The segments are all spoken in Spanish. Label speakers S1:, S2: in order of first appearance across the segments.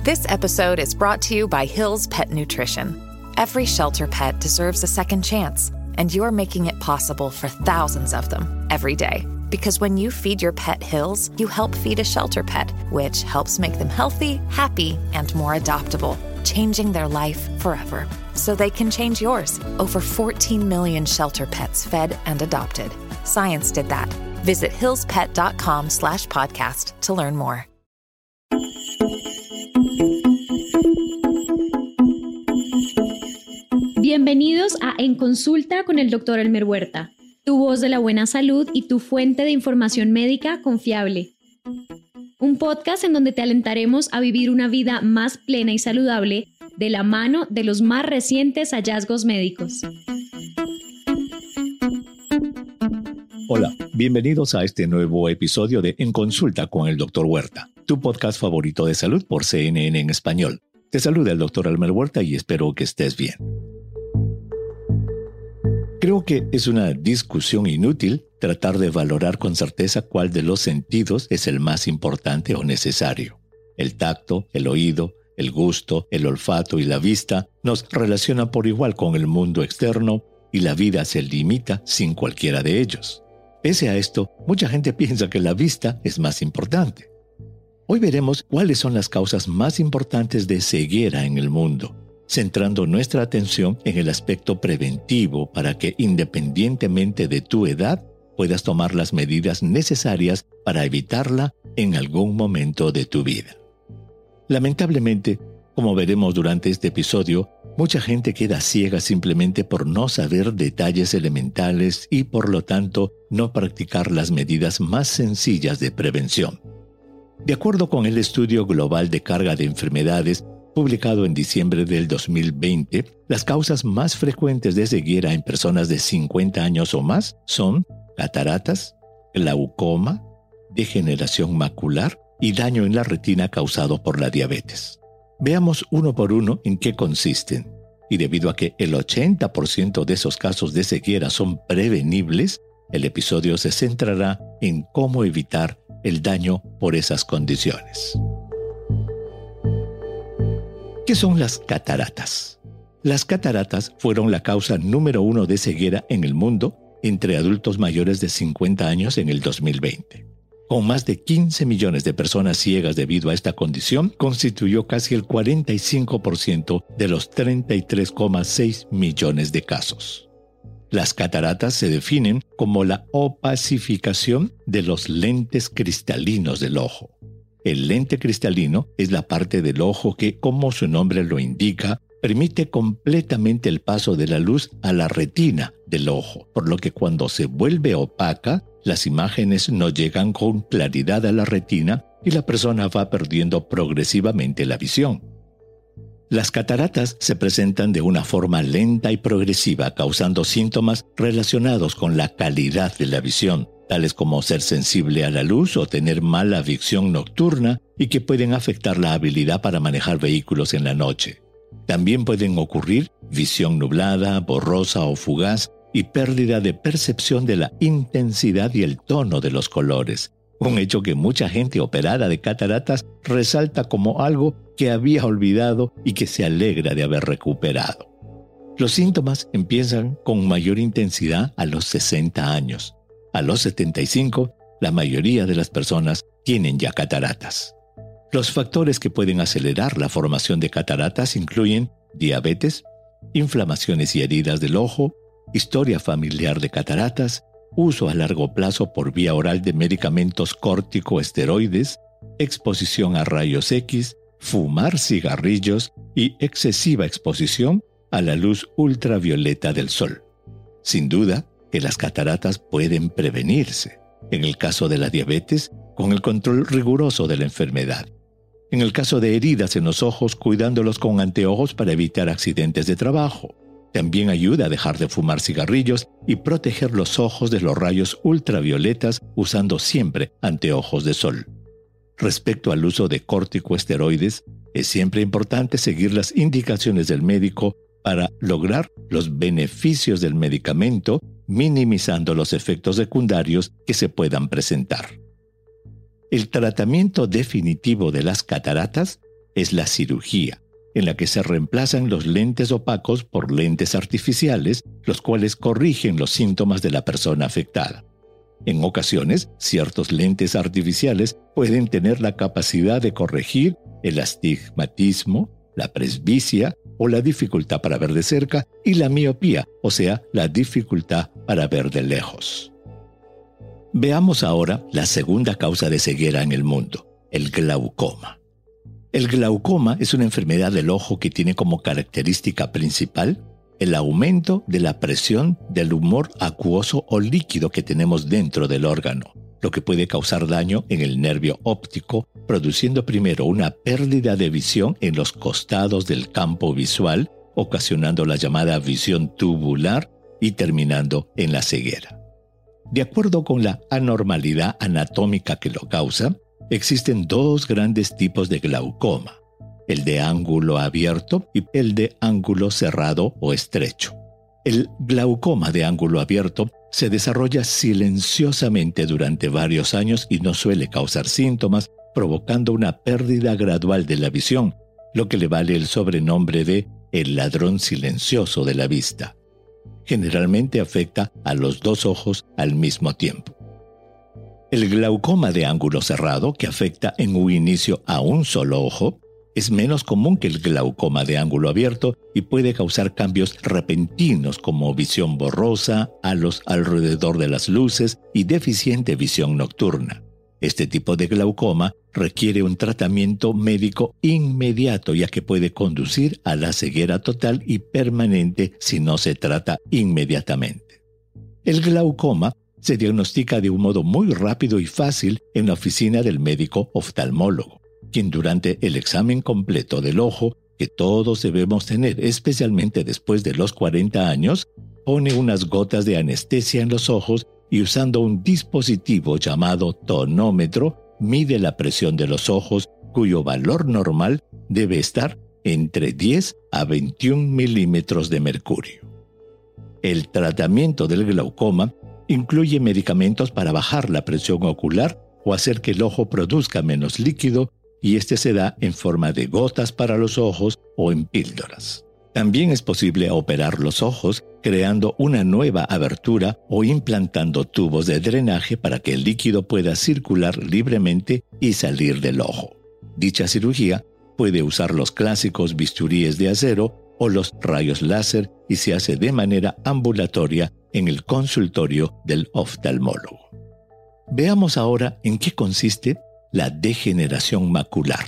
S1: This episode is brought to you by Hill's Pet Nutrition. Every shelter pet deserves a second chance, and you're making it possible for thousands of them every day. Because when you feed your pet Hill's, you help feed a shelter pet, which helps make them healthy, happy, and more adoptable, changing their life forever. So they can change yours. Over 14 million shelter pets fed and adopted. Science did that. Visit hillspet.com/podcast to learn more.
S2: Bienvenidos a En Consulta con el Dr. Elmer Huerta, tu voz de la buena salud y tu fuente de información médica confiable. Un podcast en donde te alentaremos a vivir una vida más plena y saludable de la mano de los más recientes hallazgos médicos.
S3: Hola, bienvenidos a este nuevo episodio de En Consulta con el Dr. Huerta, tu podcast favorito de salud por CNN en español. Te saluda el Dr. Elmer Huerta y espero que estés bien. Creo que es una discusión inútil tratar de valorar con certeza cuál de los sentidos es el más importante o necesario. El tacto, el oído, el gusto, el olfato y la vista nos relacionan por igual con el mundo externo y la vida se limita sin cualquiera de ellos. Pese a esto, mucha gente piensa que la vista es más importante. Hoy veremos cuáles son las causas más importantes de ceguera en el mundo, centrando nuestra atención en el aspecto preventivo para que, independientemente de tu edad, puedas tomar las medidas necesarias para evitarla en algún momento de tu vida. Lamentablemente, como veremos durante este episodio, mucha gente queda ciega simplemente por no saber detalles elementales y, por lo tanto, no practicar las medidas más sencillas de prevención. De acuerdo con el Estudio Global de Carga de Enfermedades, publicado en diciembre del 2020, las causas más frecuentes de ceguera en personas de 50 años o más son cataratas, glaucoma, degeneración macular y daño en la retina causado por la diabetes. Veamos uno por uno en qué consisten. Y debido a que el 80% de esos casos de ceguera son prevenibles, el episodio se centrará en cómo evitar el daño por esas condiciones. ¿Qué son las cataratas? Las cataratas fueron la causa número 1 de ceguera en el mundo entre adultos mayores de 50 años en el 2020. Con más de 15 millones de personas ciegas debido a esta condición, constituyó casi el 45% de los 33,6 millones de casos. Las cataratas se definen como la opacificación de los lentes cristalinos del ojo. El lente cristalino es la parte del ojo que, como su nombre lo indica, permite completamente el paso de la luz a la retina del ojo, por lo que cuando se vuelve opaca, las imágenes no llegan con claridad a la retina y la persona va perdiendo progresivamente la visión. Las cataratas se presentan de una forma lenta y progresiva, causando síntomas relacionados con la calidad de la visión, tales como ser sensible a la luz o tener mala visión nocturna y que pueden afectar la habilidad para manejar vehículos en la noche. También pueden ocurrir visión nublada, borrosa o fugaz y pérdida de percepción de la intensidad y el tono de los colores, un hecho que mucha gente operada de cataratas resalta como algo que había olvidado y que se alegra de haber recuperado. Los síntomas empiezan con mayor intensidad a los 60 años. A los 75, la mayoría de las personas tienen ya cataratas. Los factores que pueden acelerar la formación de cataratas incluyen diabetes, inflamaciones y heridas del ojo, historia familiar de cataratas, uso a largo plazo por vía oral de medicamentos corticosteroides, exposición a rayos X, fumar cigarrillos y excesiva exposición a la luz ultravioleta del sol. Sin duda, que las cataratas pueden prevenirse. En el caso de la diabetes, con el control riguroso de la enfermedad. En el caso de heridas en los ojos, cuidándolos con anteojos para evitar accidentes de trabajo. También ayuda a dejar de fumar cigarrillos y proteger los ojos de los rayos ultravioletas usando siempre anteojos de sol. Respecto al uso de corticosteroides, es siempre importante seguir las indicaciones del médico para lograr los beneficios del medicamento, minimizando los efectos secundarios que se puedan presentar. El tratamiento definitivo de las cataratas es la cirugía, en la que se reemplazan los lentes opacos por lentes artificiales, los cuales corrigen los síntomas de la persona afectada. En ocasiones, ciertos lentes artificiales pueden tener la capacidad de corregir el astigmatismo, la presbicia o la dificultad para ver de cerca y la miopía, o sea, la dificultad para ver de lejos. Veamos ahora la segunda causa de ceguera en el mundo, el glaucoma. El glaucoma es una enfermedad del ojo que tiene como característica principal el aumento de la presión del humor acuoso o líquido que tenemos dentro del órgano, lo que puede causar daño en el nervio óptico, produciendo primero una pérdida de visión en los costados del campo visual, ocasionando la llamada visión tubular y terminando en la ceguera. De acuerdo con la anormalidad anatómica que lo causa, existen dos grandes tipos de glaucoma, el de ángulo abierto y el de ángulo cerrado o estrecho. El glaucoma de ángulo abierto se desarrolla silenciosamente durante varios años y no suele causar síntomas, provocando una pérdida gradual de la visión, lo que le vale el sobrenombre de el ladrón silencioso de la vista. Generalmente afecta a los dos ojos al mismo tiempo. El glaucoma de ángulo cerrado, que afecta en un inicio a un solo ojo, es menos común que el glaucoma de ángulo abierto y puede causar cambios repentinos como visión borrosa, halos alrededor de las luces y deficiente visión nocturna. Este tipo de glaucoma requiere un tratamiento médico inmediato, ya que puede conducir a la ceguera total y permanente si no se trata inmediatamente. El glaucoma se diagnostica de un modo muy rápido y fácil en la oficina del médico oftalmólogo, quien durante el examen completo del ojo, que todos debemos tener, especialmente después de los 40 años, pone unas gotas de anestesia en los ojos y usando un dispositivo llamado tonómetro, mide la presión de los ojos, cuyo valor normal debe estar entre 10 a 21 milímetros de mercurio. El tratamiento del glaucoma incluye medicamentos para bajar la presión ocular o hacer que el ojo produzca menos líquido, y este se da en forma de gotas para los ojos o en píldoras. También es posible operar los ojos creando una nueva abertura o implantando tubos de drenaje para que el líquido pueda circular libremente y salir del ojo. Dicha cirugía puede usar los clásicos bisturíes de acero o los rayos láser y se hace de manera ambulatoria en el consultorio del oftalmólogo. Veamos ahora en qué consiste la degeneración macular.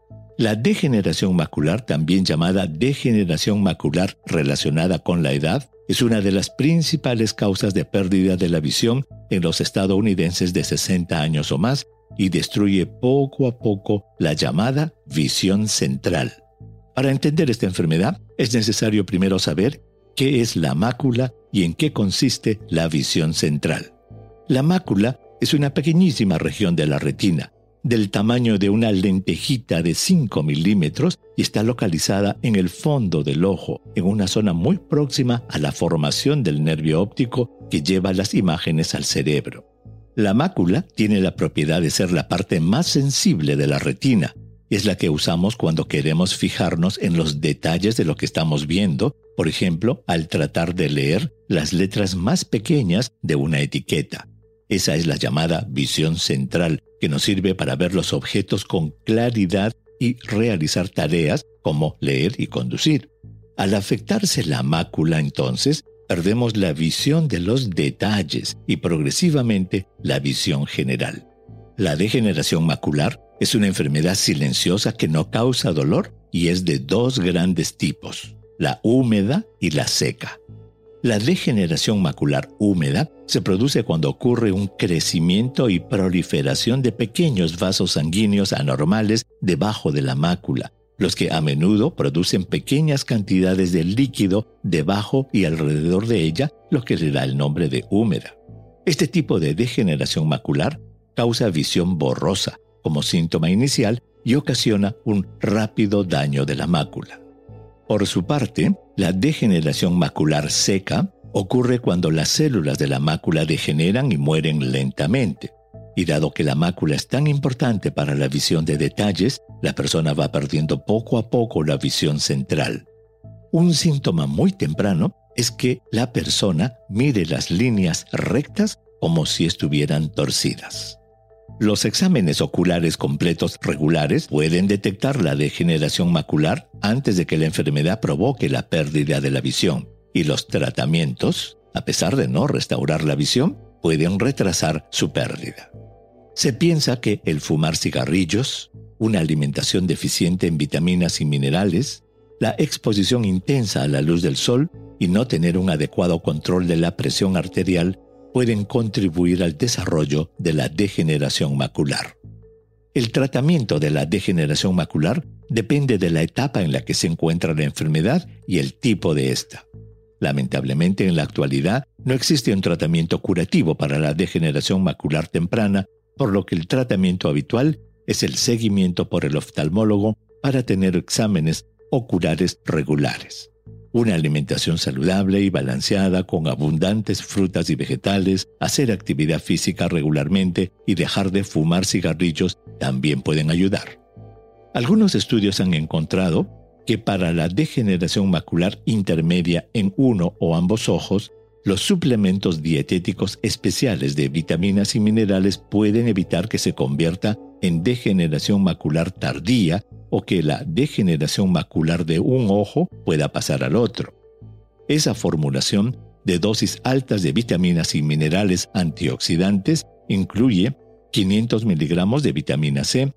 S3: La degeneración macular, también llamada degeneración macular relacionada con la edad, es una de las principales causas de pérdida de la visión en los estadounidenses de 60 años o más y destruye poco a poco la llamada visión central. Para entender esta enfermedad, es necesario primero saber qué es la mácula y en qué consiste la visión central. La mácula es una pequeñísima región de la retina, del tamaño de una lentejita de 5 milímetros y está localizada en el fondo del ojo, en una zona muy próxima a la formación del nervio óptico que lleva las imágenes al cerebro. La mácula tiene la propiedad de ser la parte más sensible de la retina. Es la que usamos cuando queremos fijarnos en los detalles de lo que estamos viendo, por ejemplo, al tratar de leer las letras más pequeñas de una etiqueta. Esa es la llamada visión central, que nos sirve para ver los objetos con claridad y realizar tareas como leer y conducir. Al afectarse la mácula, entonces, perdemos la visión de los detalles y progresivamente la visión general. La degeneración macular es una enfermedad silenciosa que no causa dolor y es de dos grandes tipos, la húmeda y la seca. La degeneración macular húmeda se produce cuando ocurre un crecimiento y proliferación de pequeños vasos sanguíneos anormales debajo de la mácula, los que a menudo producen pequeñas cantidades de líquido debajo y alrededor de ella, lo que le da el nombre de húmeda. Este tipo de degeneración macular causa visión borrosa como síntoma inicial y ocasiona un rápido daño de la mácula. Por su parte, la degeneración macular seca ocurre cuando las células de la mácula degeneran y mueren lentamente. Y dado que la mácula es tan importante para la visión de detalles, la persona va perdiendo poco a poco la visión central. Un síntoma muy temprano es que la persona mire las líneas rectas como si estuvieran torcidas. Los exámenes oculares completos regulares pueden detectar la degeneración macular antes de que la enfermedad provoque la pérdida de la visión, y los tratamientos, a pesar de no restaurar la visión, pueden retrasar su pérdida. Se piensa que el fumar cigarrillos, una alimentación deficiente en vitaminas y minerales, la exposición intensa a la luz del sol y no tener un adecuado control de la presión arterial pueden contribuir al desarrollo de la degeneración macular. El tratamiento de la degeneración macular depende de la etapa en la que se encuentra la enfermedad y el tipo de esta. Lamentablemente, en la actualidad no existe un tratamiento curativo para la degeneración macular temprana, por lo que el tratamiento habitual es el seguimiento por el oftalmólogo para tener exámenes oculares regulares. Una alimentación saludable y balanceada con abundantes frutas y vegetales, hacer actividad física regularmente y dejar de fumar cigarrillos también pueden ayudar. Algunos estudios han encontrado que para la degeneración macular intermedia en uno o ambos ojos, los suplementos dietéticos especiales de vitaminas y minerales pueden evitar que se convierta en degeneración macular tardía o que la degeneración macular de un ojo pueda pasar al otro. Esa formulación de dosis altas de vitaminas y minerales antioxidantes incluye 500 miligramos de vitamina C,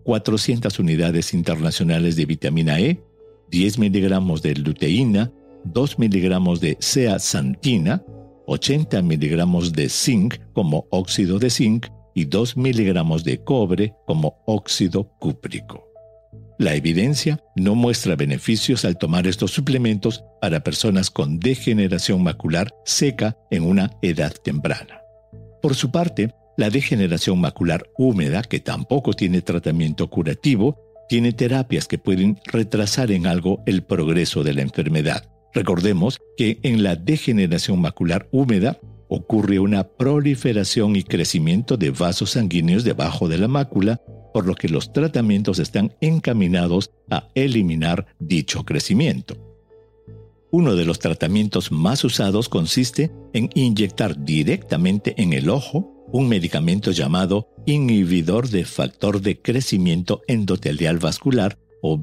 S3: 400 unidades internacionales de vitamina E, 10 miligramos de luteína, 2 miligramos de zeaxantina, 80 miligramos de zinc como óxido de zinc y 2 miligramos de cobre como óxido cúprico. La evidencia no muestra beneficios al tomar estos suplementos para personas con degeneración macular seca en una edad temprana. Por su parte, la degeneración macular húmeda, que tampoco tiene tratamiento curativo, tiene terapias que pueden retrasar en algo el progreso de la enfermedad. Recordemos que en la degeneración macular húmeda ocurre una proliferación y crecimiento de vasos sanguíneos debajo de la mácula, por lo que los tratamientos están encaminados a eliminar dicho crecimiento. Uno de los tratamientos más usados consiste en inyectar directamente en el ojo un medicamento llamado inhibidor de factor de crecimiento endotelial vascular o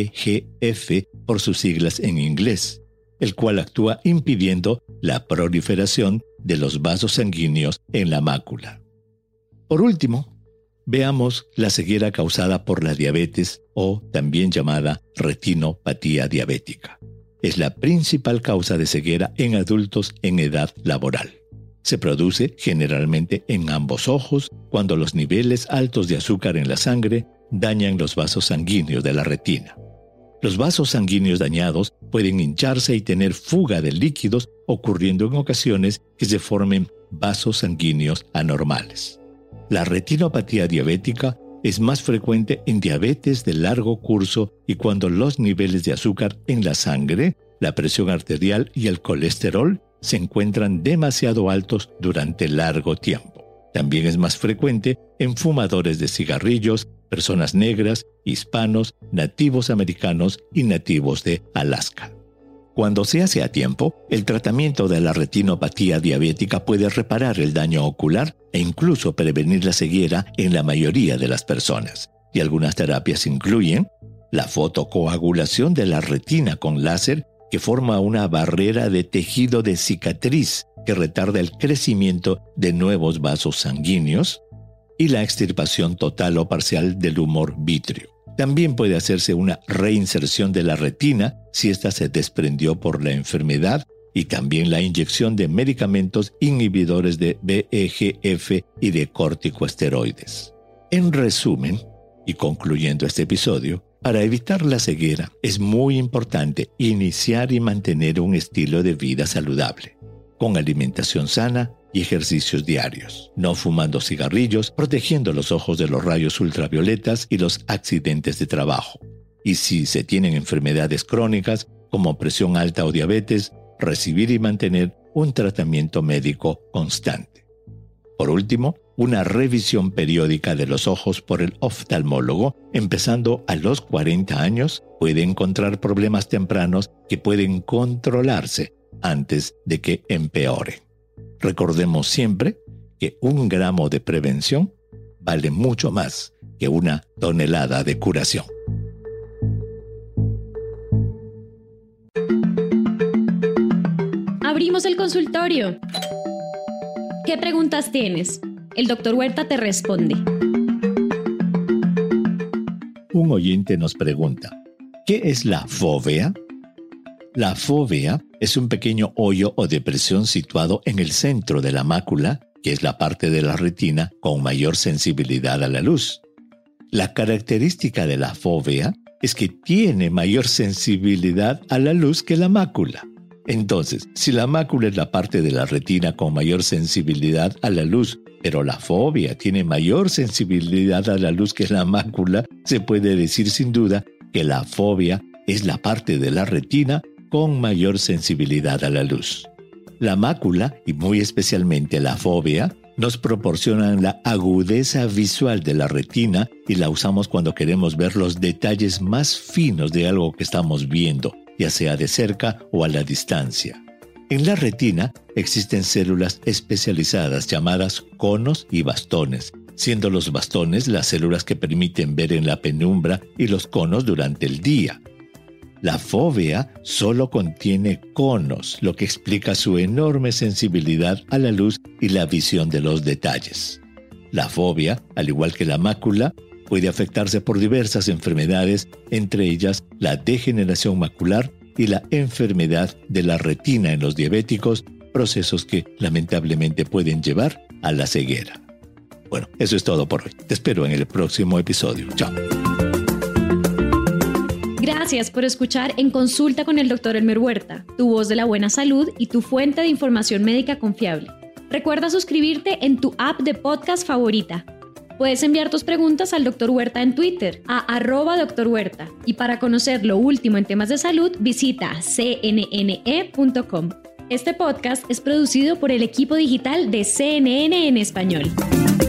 S3: VEGF por sus siglas en inglés, el cual actúa impidiendo la proliferación de los vasos sanguíneos en la mácula. Por último, veamos la ceguera causada por la diabetes o también llamada retinopatía diabética. Es la principal causa de ceguera en adultos en edad laboral. Se produce generalmente en ambos ojos cuando los niveles altos de azúcar en la sangre dañan los vasos sanguíneos de la retina. Los vasos sanguíneos dañados pueden hincharse y tener fuga de líquidos, ocurriendo en ocasiones que se formen vasos sanguíneos anormales. La retinopatía diabética es más frecuente en diabetes de largo curso y cuando los niveles de azúcar en la sangre, la presión arterial y el colesterol se encuentran demasiado altos durante largo tiempo. También es más frecuente en fumadores de cigarrillos, personas negras, hispanos, nativos americanos y nativos de Alaska. Cuando se hace a tiempo, el tratamiento de la retinopatía diabética puede reparar el daño ocular e incluso prevenir la ceguera en la mayoría de las personas. Y algunas terapias incluyen la fotocoagulación de la retina con láser, que forma una barrera de tejido de cicatriz que retarda el crecimiento de nuevos vasos sanguíneos, y la extirpación total o parcial del humor vítreo. También puede hacerse una reinserción de la retina si ésta se desprendió por la enfermedad, y también la inyección de medicamentos inhibidores de VEGF y de corticosteroides. En resumen, y concluyendo este episodio, para evitar la ceguera es muy importante iniciar y mantener un estilo de vida saludable, con alimentación sana y ejercicios diarios, no fumando cigarrillos, protegiendo los ojos de los rayos ultravioletas y los accidentes de trabajo. Y si se tienen enfermedades crónicas como presión alta o diabetes, recibir y mantener un tratamiento médico constante. Por último, una revisión periódica de los ojos por el oftalmólogo, empezando a los 40 años, puede encontrar problemas tempranos que pueden controlarse antes de que empeoren. Recordemos siempre que 1 gramo de prevención vale mucho más que 1 tonelada de curación.
S2: Abrimos el consultorio. ¿Qué preguntas tienes? El Dr. Huerta te responde.
S3: Un oyente nos pregunta, ¿qué es la fóvea? La fóvea es un pequeño hoyo o depresión situado en el centro de la mácula, que es la parte de la retina con mayor sensibilidad a la luz. La característica de la fóvea es que tiene mayor sensibilidad a la luz que la mácula. Entonces, si la mácula es la parte de la retina con mayor sensibilidad a la luz, pero la fóvea tiene mayor sensibilidad a la luz que la mácula, se puede decir sin duda que la fóvea es la parte de la retina con mayor sensibilidad a la luz. La mácula, y muy especialmente la fóvea, nos proporcionan la agudeza visual de la retina y la usamos cuando queremos ver los detalles más finos de algo que estamos viendo, ya sea de cerca o a la distancia. En la retina existen células especializadas llamadas conos y bastones, siendo los bastones las células que permiten ver en la penumbra y los conos durante el día. La fóvea solo contiene conos, lo que explica su enorme sensibilidad a la luz y la visión de los detalles. La fóvea, al igual que la mácula, puede afectarse por diversas enfermedades, entre ellas la degeneración macular y la enfermedad de la retina en los diabéticos, procesos que lamentablemente pueden llevar a la ceguera. Bueno, eso es todo por hoy. Te espero en el próximo episodio. Chao.
S2: Gracias por escuchar En Consulta con el Dr. Elmer Huerta, tu voz de la buena salud y tu fuente de información médica confiable. Recuerda suscribirte en tu app de podcast favorita. Puedes enviar tus preguntas al Dr. Huerta en Twitter, a @Dr. Huerta. Y para conocer lo último en temas de salud, visita cnne.com. Este podcast es producido por el equipo digital de CNN en español.